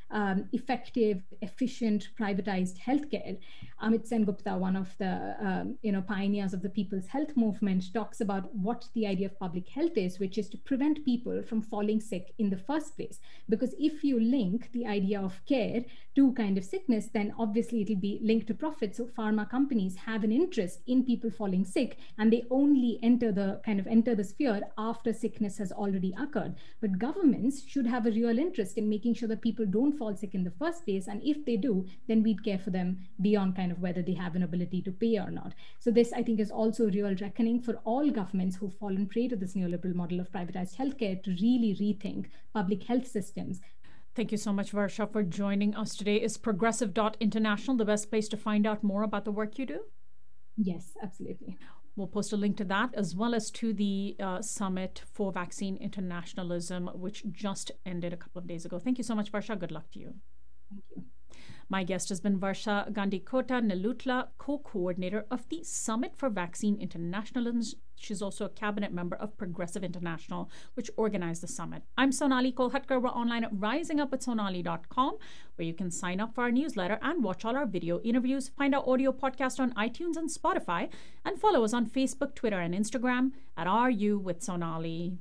um, effective, efficient, privatized healthcare. Amit Sen-Gupta, one of the um, you know pioneers of the People's Health Movement, talks about what the idea of public health is, which is to prevent people from falling sick in the first place. Because if you link the idea of care to kind of sickness, then obviously it'll be linked to profit. So pharma companies have an interest in people falling sick, and they only enter the kind of enter the sphere after sickness has already occurred. But governments should have a real interest in making sure that people don't fall sick in the first place. And if they do, then we'd care for them beyond kind of whether they have an ability to pay or not. So this, I think, is also a real reckoning for all governments who've fallen prey to this neoliberal model of privatized healthcare to really rethink public health systems. Thank you so much, Varsha, for joining us today. Is progressive dot international the best place to find out more about the work you do? Yes, absolutely. We'll post a link to that as well as to the uh, Summit for Vaccine Internationalism, which just ended a couple of days ago. Thank you so much, Varsha. Good luck to you. Thank you. My guest has been Varsha Gandikota Nelutla, co-coordinator of the Summit for Vaccine Internationalism. She's also a cabinet member of Progressive International, which organized the summit. I'm Sonali Kolhatkar. We're online at rising up with sonali dot com, where you can sign up for our newsletter and watch all our video interviews, find our audio podcast on iTunes and Spotify, and follow us on Facebook, Twitter, and Instagram at R U with Sonali.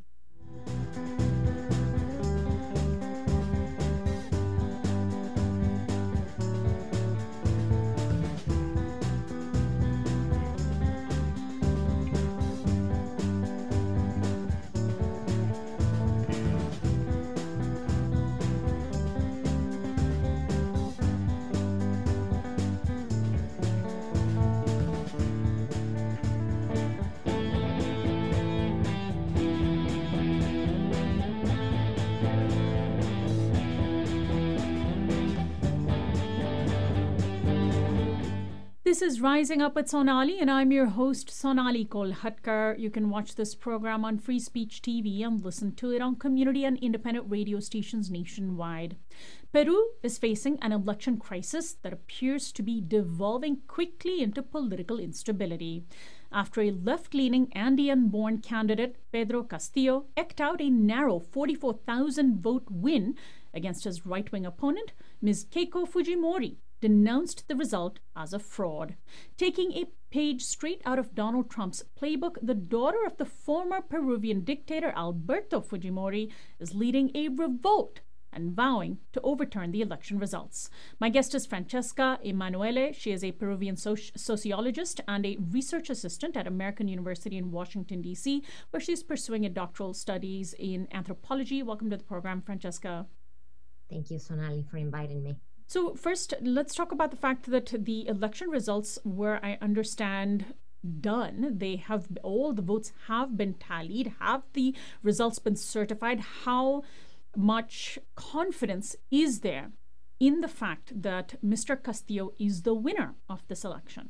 This is Rising Up with Sonali, and I'm your host, Sonali Kolhatkar. You can watch this program on Free Speech T V and listen to it on community and independent radio stations nationwide. Peru is facing an election crisis that appears to be devolving quickly into political instability. After a left-leaning Andean-born candidate, Pedro Castillo, eked out a narrow forty-four thousand vote win against his right-wing opponent, Miz Keiko Fujimori, denounced the result as a fraud. Taking a page straight out of Donald Trump's playbook, the daughter of the former Peruvian dictator Alberto Fujimori is leading a revolt and vowing to overturn the election results. My guest is Francesca Emanuele. She is a Peruvian soci- sociologist and a research assistant at American University in Washington, D C, where she's pursuing a doctoral studies in anthropology. Welcome to the program, Francesca. Thank you, Sonali, for inviting me. So first, let's talk about the fact that the election results were, I understand, done. They have, all the votes have been tallied. Have the results been certified? How much confidence is there in the fact that Mister Castillo is the winner of this election?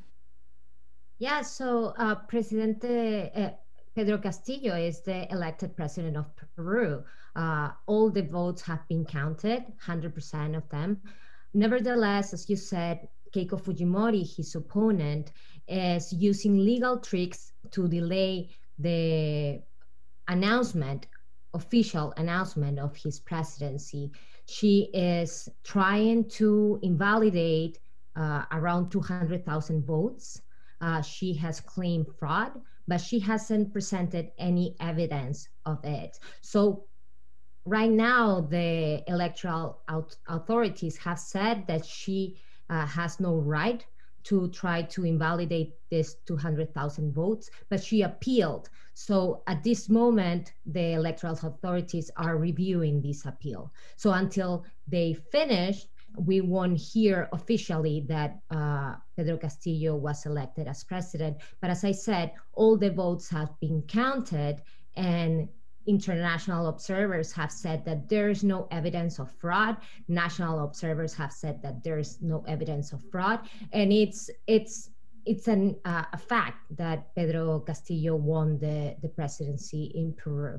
Yeah, so uh, Presidente uh, Pedro Castillo is the elected president of Peru. Uh, all the votes have been counted, one hundred percent of them. Nevertheless, as you said, Keiko Fujimori, his opponent, is using legal tricks to delay the announcement, official announcement of his presidency. She is trying to invalidate uh, around two hundred thousand votes. Uh, she has claimed fraud, but she hasn't presented any evidence of it. So right now, the electoral authorities have said that she uh, has no right to try to invalidate this two hundred thousand votes, but she appealed. So at this moment, the electoral authorities are reviewing this appeal. So until they finish, we won't hear officially that uh, Pedro Castillo was elected as president. But as I said, all the votes have been counted, and international observers have said that there is no evidence of fraud. National observers have said that there is no evidence of fraud, and it's it's it's an, uh, a fact that Pedro Castillo won the, the presidency in Peru.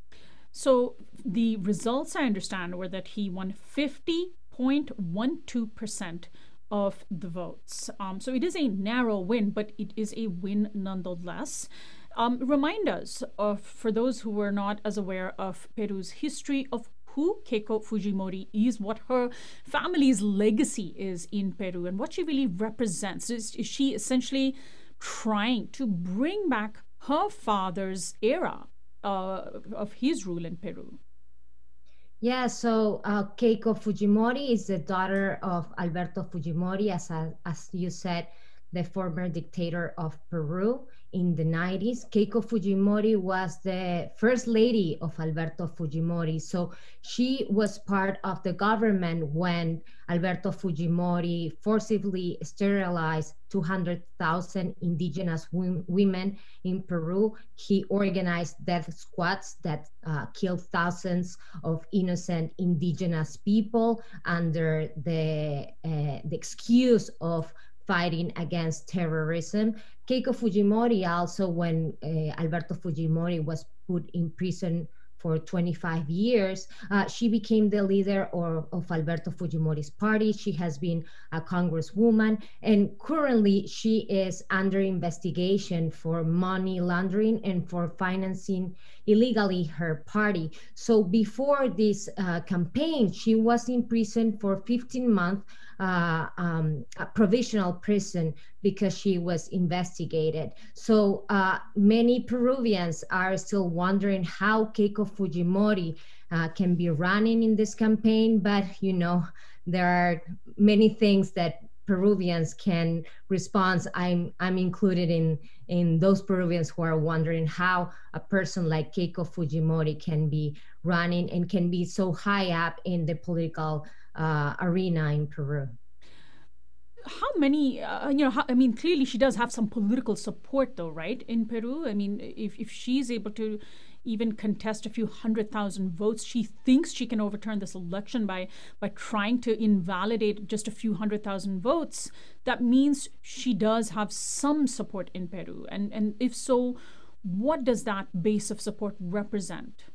So the results, I understand, were that he won fifty point one two percent of the votes. Um, so it is a narrow win, but it is a win nonetheless. Um, remind us, of, for those who were not as aware of Peru's history, of who Keiko Fujimori is, what her family's legacy is in Peru, and what she really represents. Is, is she essentially trying to bring back her father's era uh, of his rule in Peru? Yeah, so uh, Keiko Fujimori is the daughter of Alberto Fujimori, as, as you said, the former dictator of Peru in the nineties. Keiko Fujimori was the first lady of Alberto Fujimori. So she was part of the government when Alberto Fujimori forcibly sterilized two hundred thousand indigenous women in Peru. He organized death squads that uh, killed thousands of innocent indigenous people under the, uh, the excuse of fighting against terrorism. Keiko Fujimori also, when uh, Alberto Fujimori was put in prison for twenty-five years, uh, she became the leader of, of Alberto Fujimori's party. She has been a congresswoman, and currently she is under investigation for money laundering and for financing illegally her party. So before this uh, campaign, she was in prison for fifteen months, uh, um, a provisional prison, because she was investigated. So uh, many Peruvians are still wondering how Keiko Fujimori uh, can be running in this campaign, but you know, there are many things that Peruvians can respond. I'm I'm included in in those Peruvians who are wondering how a person like Keiko Fujimori can be running and can be so high up in the political uh, arena in Peru. How many, uh, you know, how, I mean, clearly she does have some political support though, right, in Peru? I mean, if, if she's able to even contest a few hundred thousand votes, she thinks she can overturn this election by, by trying to invalidate just a few hundred thousand votes. That means she does have some support in Peru. And, and if so, what does that base of support represent?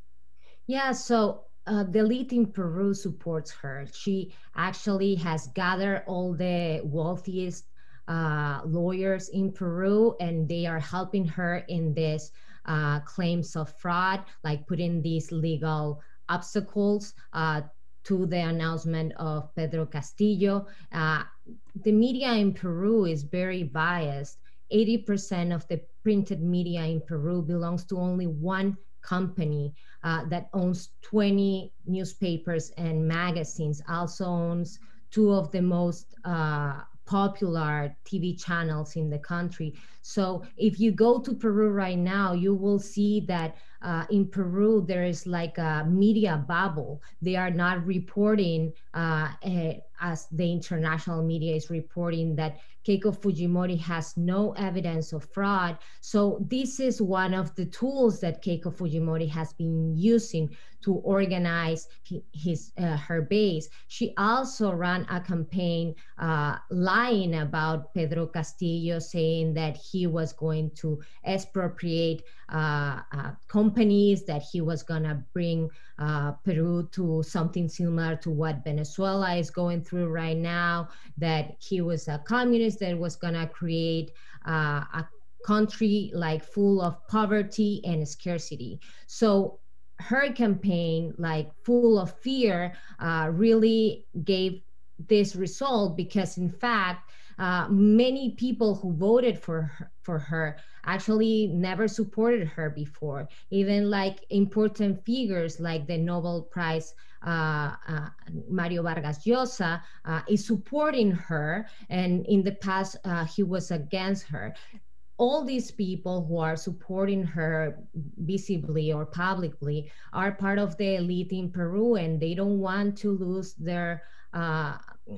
Yeah, so Uh, the elite in Peru supports her. She actually has gathered all the wealthiest uh, lawyers in Peru, and they are helping her in this uh, claims of fraud, like putting these legal obstacles uh, to the announcement of Pedro Castillo. Uh, the media in Peru is very biased. eighty percent of the printed media in Peru belongs to only one company uh, that owns twenty newspapers and magazines, also owns two of the most uh, popular T V channels in the country. So if you go to Peru right now, you will see that uh, in Peru, there is like a media bubble. They are not reporting uh, uh, as the international media is reporting that Keiko Fujimori has no evidence of fraud. So this is one of the tools that Keiko Fujimori has been using to organize his uh, her base. She also ran a campaign uh, lying about Pedro Castillo, saying that he was going to expropriate uh, uh, companies, that he was going to bring uh, Peru to something similar to what Venezuela is going through right now, that he was a communist that was going to create uh, a country like full of poverty and scarcity. So her campaign, like full of fear, uh, really gave this result, because in fact, uh, many people who voted for her, for her actually never supported her before. Even like important figures like the Nobel Prize uh, uh, Mario Vargas Llosa uh, is supporting her, and in the past uh, he was against her. All these people who are supporting her visibly or publicly are part of the elite in Peru, and they don't want to lose their uh,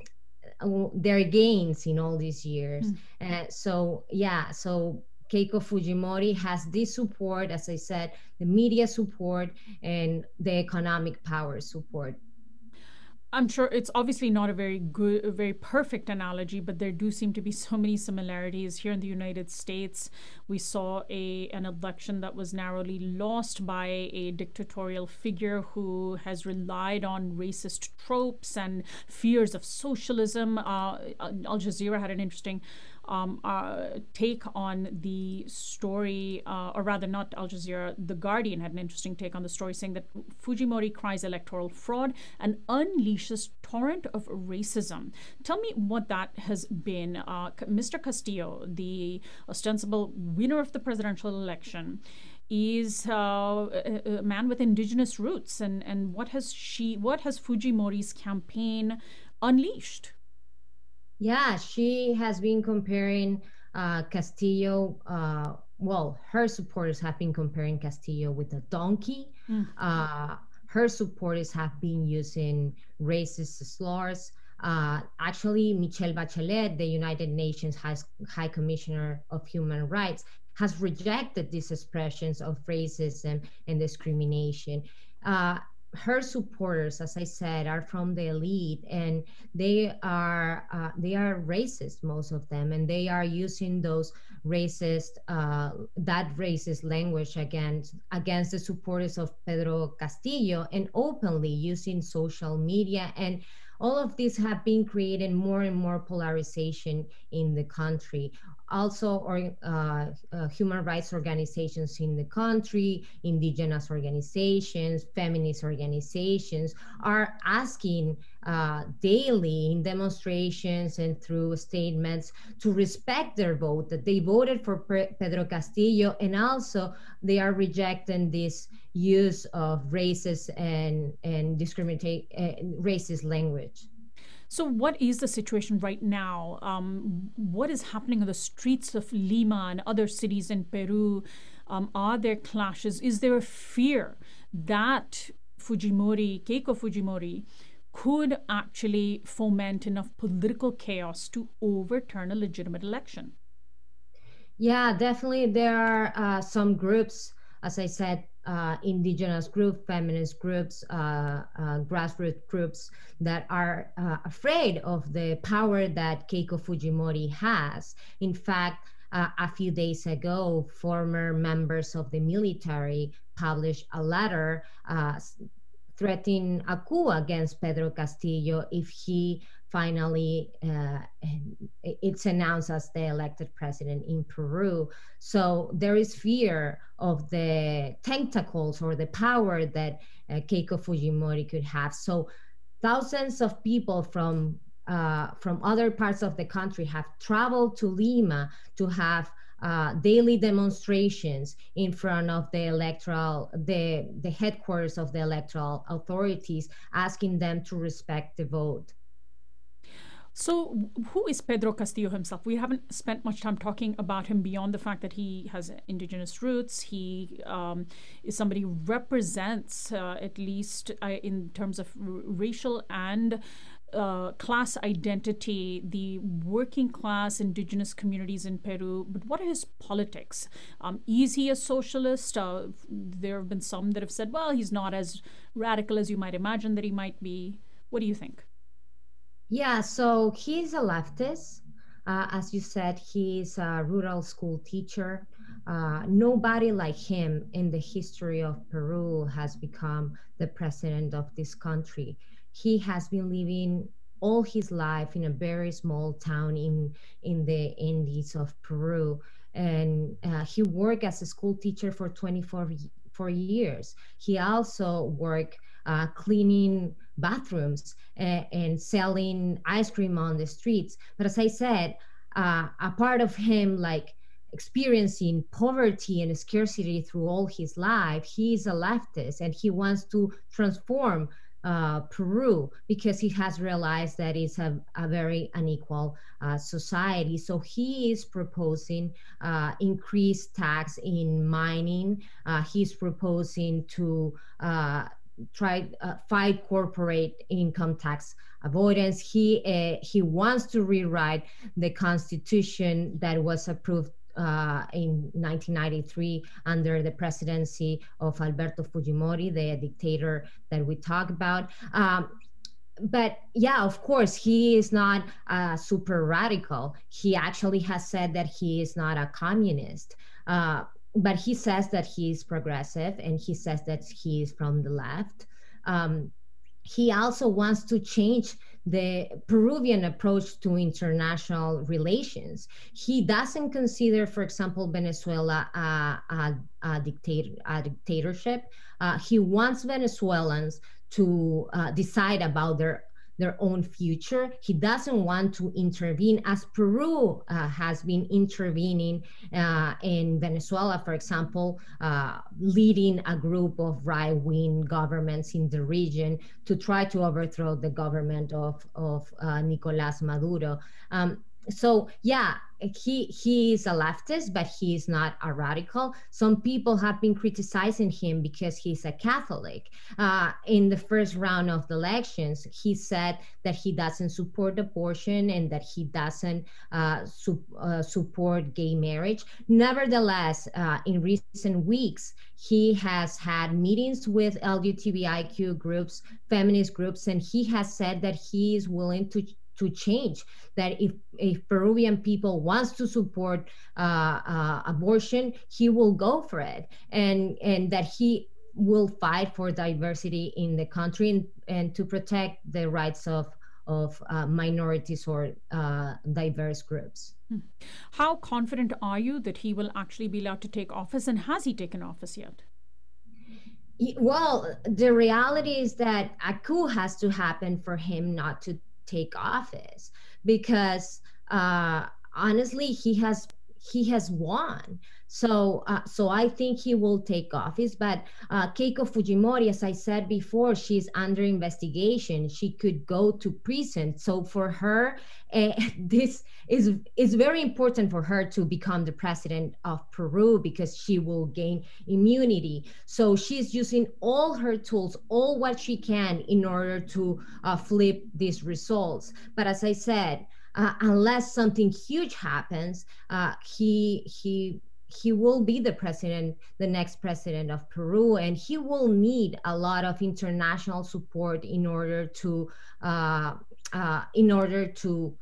their gains in all these years. Mm. And so, yeah, so Keiko Fujimori has this support, as I said, the media support and the economic power support. I'm sure it's obviously not a very good, a very perfect analogy, but there do seem to be so many similarities. Here in the United States, we saw a an election that was narrowly lost by a dictatorial figure who has relied on racist tropes and fears of socialism. Uh, Al Jazeera had an interesting Um, uh, take on the story, uh, or rather, not Al Jazeera, The Guardian had an interesting take on the story, saying that Fujimori cries electoral fraud and unleashes torrent of racism. Tell me what that has been. Uh, Mister Castillo, the ostensible winner of the presidential election, is uh, a, a man with indigenous roots, and, and what has she, what has Fujimori's campaign unleashed? Yeah, she has been comparing uh, Castillo. Uh, well, her supporters have been comparing Castillo with a donkey. Mm. Uh, her supporters have been using racist slurs. Uh, actually, Michelle Bachelet, the United Nations High, High Commissioner of Human Rights, has rejected these expressions of racism and discrimination. Uh, her supporters, as I said, are from the elite, and they are uh, they are racist, most of them, and they are using those racist uh, that racist language against against the supporters of Pedro Castillo, and openly using social media. And all of these have been creating more and more polarization in the country. Also, or, uh, uh, human rights organizations in the country, indigenous organizations, feminist organizations are asking uh, daily in demonstrations and through statements to respect their vote, that they voted for Pedro Castillo, and also they are rejecting this use of racist and, and discriminatory uh, racist language. So what is the situation right now? Um, what is happening on the streets of Lima and other cities in Peru? Um, are there clashes? Is there a fear that Fujimori, Keiko Fujimori, could actually foment enough political chaos to overturn a legitimate election? Yeah, definitely. There are uh, some groups, as I said, uh, indigenous groups, feminist groups, uh, uh, grassroots groups that are uh, afraid of the power that Keiko Fujimori has. In fact, uh, a few days ago, former members of the military published a letter uh, threatening a coup against Pedro Castillo if he finally uh, it's announced as the elected president in Peru. So there is fear of the tentacles or the power that uh, Keiko Fujimori could have. So thousands of people from uh, from other parts of the country have traveled to Lima to have Uh, daily demonstrations in front of the electoral, the, the headquarters of the electoral authorities, asking them to respect the vote. So who is Pedro Castillo himself? We haven't spent much time talking about him beyond the fact that he has indigenous roots. He um, is somebody who represents, uh, at least uh, in terms of r- racial and Uh, class identity, the working class indigenous communities in Peru. But what are his politics? Um, is he a socialist? Uh, there have been some that have said, well, he's not as radical as you might imagine that he might be. What do you think? Yeah, so he's a leftist. Uh, as you said, he's a rural school teacher. Uh, nobody like him in the history of Peru has become the president of this country. He has been living all his life in a very small town in, in the Andes of Peru. And uh, he worked as a school teacher for twenty-four years. He also worked uh, cleaning bathrooms and, and selling ice cream on the streets. But as I said, uh, a part of him, like, experiencing poverty and scarcity through all his life, he is a leftist, and he wants to transform Uh, Peru because he has realized that it's a, a very unequal uh, society. So he is proposing uh, increased tax in mining. Uh, he's proposing to uh, try uh, fight corporate income tax avoidance. He uh, he wants to rewrite the constitution that was approved Uh, in nineteen ninety-three under the presidency of Alberto Fujimori, the dictator that we talk about. Um, but yeah, of course, he is not uh, super radical. He actually has said that he is not a communist. Uh, but he says that he is progressive, and he says that he is from the left. Um, he also wants to change the Peruvian approach to international relations. He doesn't consider, for example, Venezuela a, a, a, dictator, a dictatorship. Uh, he wants Venezuelans to uh, decide about their their own future. He doesn't want to intervene, as Peru uh, has been intervening uh, in Venezuela, for example, uh, leading a group of right-wing governments in the region to try to overthrow the government of, of uh, Nicolás Maduro. Um, so yeah, he he is a leftist, but he is not a radical. Some people have been criticizing him because he's a Catholic. Uh, in the first round of the elections, he said that he doesn't support abortion and that he doesn't uh, su- uh, support gay marriage. Nevertheless, uh, in recent weeks, he has had meetings with L G B T I Q groups, feminist groups, and he has said that he is willing to to change, that if, if Peruvian people wants to support uh, uh, abortion, he will go for it, and, and that he will fight for diversity in the country and, and to protect the rights of, of uh, minorities or uh, diverse groups. How confident are you that he will actually be allowed to take office, and has he taken office yet? Well, the reality is that a coup has to happen for him not to take office, because uh, honestly, he has he has won. So uh, so I think he will take office. But uh, Keiko Fujimori, as I said before, she's under investigation. She could go to prison. So for her, uh, this is is very important for her to become the president of Peru, because she will gain immunity. So she's using all her tools, all what she can, in order to uh, flip these results. But as I said, uh, unless something huge happens, uh, he he. he will be the president, the next president of Peru, and he will need a lot of international support in order to, uh, uh, in order to,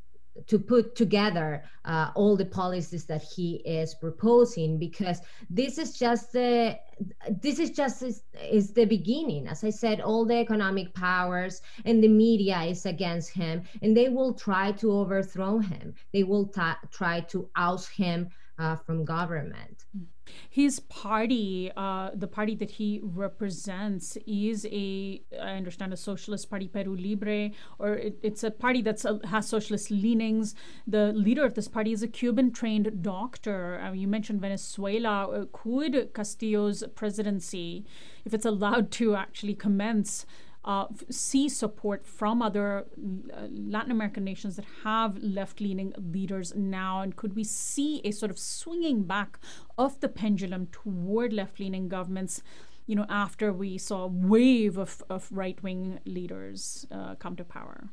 to put together uh, all the policies that he is proposing, because this is just the, this is just is, is the beginning. As I said, all the economic powers and the media is against him, and they will try to overthrow him. They will t- try to oust him Uh, from government. His party, uh, the party that he represents, is a, I understand, a socialist party, Peru Libre, or it, it's a party that has socialist leanings. The leader of this party is a Cuban-trained doctor. Uh, you mentioned Venezuela. Uh, could Castillo's presidency, if it's allowed to actually commence, Uh, see support from other uh, Latin American nations that have left-leaning leaders now? And could we see a sort of swinging back of the pendulum toward left-leaning governments, you know, after we saw a wave of, of right-wing leaders uh, come to power?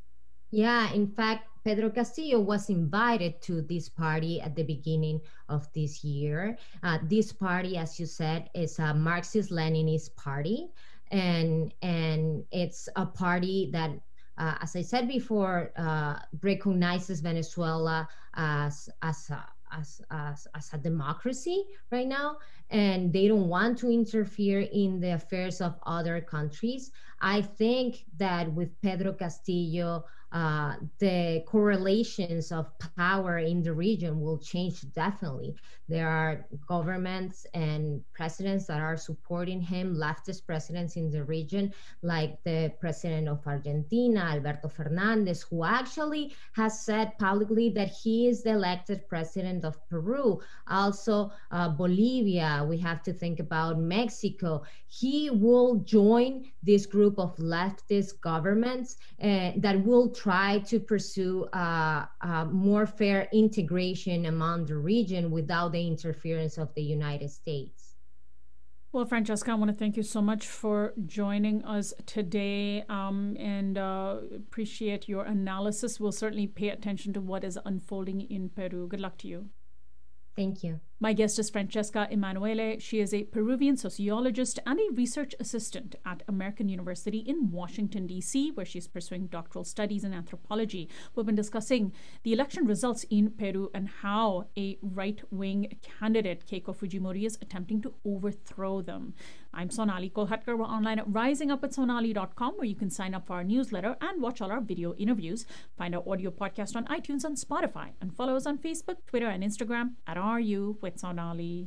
Yeah, in fact, Pedro Castillo was invited to this party at the beginning of this year. Uh, this party, as you said, is a Marxist-Leninist party. And and it's a party that, uh, as I said before, uh, recognizes Venezuela as as a, as, as as a democracy right now, and they don't want to interfere in the affairs of other countries. I think that with Pedro Castillo, uh, the correlations of power in the region will change definitely. There are governments and presidents that are supporting him, leftist presidents in the region, like the president of Argentina, Alberto Fernandez, who actually has said publicly that he is the elected president of Peru. Also, uh, Bolivia, we have to think about Mexico. He will join this group of leftist governments uh, that will try to pursue uh, uh, more fair integration among the region without the interference of the United States. Well, Francesca, I want to thank you so much for joining us today, um, and uh, appreciate your analysis. We'll certainly pay attention to what is unfolding in Peru. Good luck to you. Thank you. My guest is Francesca Emanuele. She is a Peruvian sociologist and a research assistant at American University in Washington, D C, where she's pursuing doctoral studies in anthropology. We've been discussing the election results in Peru and how a right-wing candidate, Keiko Fujimori, is attempting to overthrow them. I'm Sonali Kolhatkar. We're online at rising up at sonali dot com, where you can sign up for our newsletter and watch all our video interviews. Find our audio podcast on iTunes and Spotify, and follow us on Facebook, Twitter, and Instagram at R U with Sonali.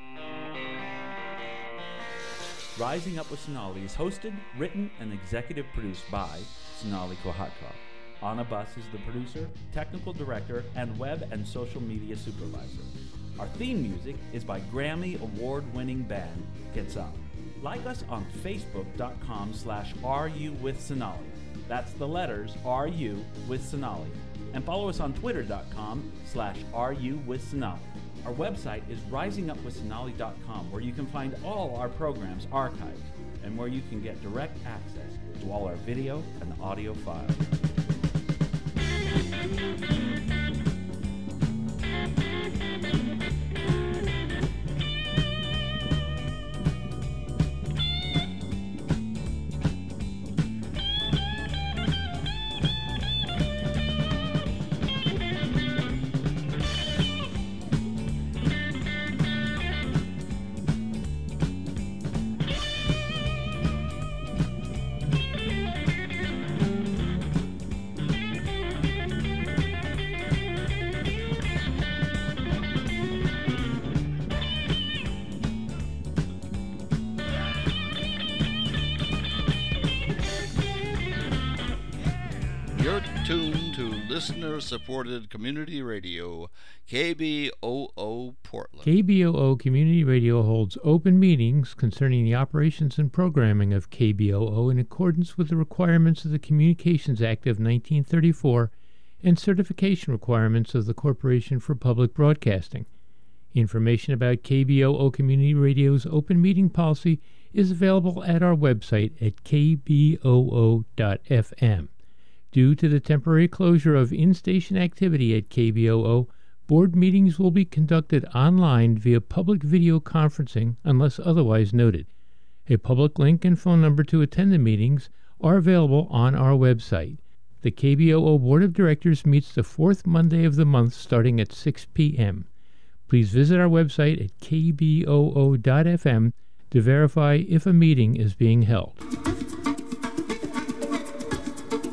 Rising Up with Sonali is hosted, written, and executive produced by Sonali Kolhatkar. Anna Buss is the producer, technical director, and web and social media supervisor. Our theme music is by Grammy Award-winning band Gets Up. Like us on Facebook.com slash RU with Sonali. That's the letters R U with Sonali. And follow us on Twitter.com slash RU with Sonali. Our website is rising up with sonali dot com, where you can find all our programs archived and where you can get direct access to all our video and audio files. Tuned to listener-supported community radio, K B O O Portland. K B O O Community Radio holds open meetings concerning the operations and programming of K B O O in accordance with the requirements of the Communications Act of nineteen thirty-four and certification requirements of the Corporation for Public Broadcasting. Information about K B O O Community Radio's open meeting policy is available at our website at k b o o dot f m. Due to the temporary closure of in-station activity at K B O O, board meetings will be conducted online via public video conferencing unless otherwise noted. A public link and phone number to attend the meetings are available on our website. The K B O O Board of Directors meets the fourth Monday of the month starting at six p.m. Please visit our website at k b o o dot f m to verify if a meeting is being held.